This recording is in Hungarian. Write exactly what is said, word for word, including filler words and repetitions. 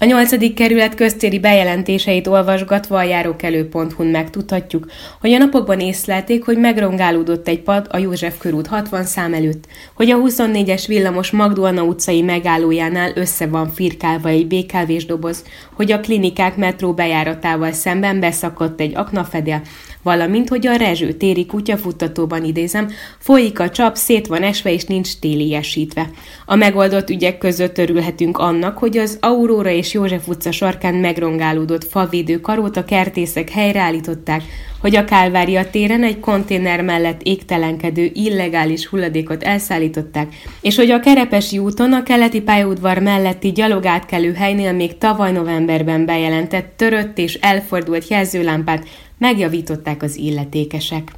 A nyolcadik kerület köztéri bejelentéseit olvasgatva a járókelő pont hu-n megtudhatjuk, hogy a napokban észlelték, hogy megrongálódott egy pad a József körút hatvan szám előtt, hogy a huszonnégyes villamos Magdolna utcai megállójánál össze van firkálva egy bé ká vés doboz, hogy a klinikák metró bejáratával szemben beszakadt egy aknafedél, valamint, hogy a Rezső téri kutyafuttatóban, idézem, folyik a csap, szét van esve és nincs téliesítve. A megoldott ügyek között örülhetünk annak, hogy az Aurora és József utca sarkán megrongálódott favédő karót a kertészek helyreállították, hogy a Kálvária téren egy konténer mellett égtelenkedő illegális hulladékot elszállították, és hogy a Kerepesi úton a keleti pályaudvar melletti gyalogátkelő helynél még tavaly novemberben bejelentett törött és elfordult jelzőlámpát megjavították az illetékesek.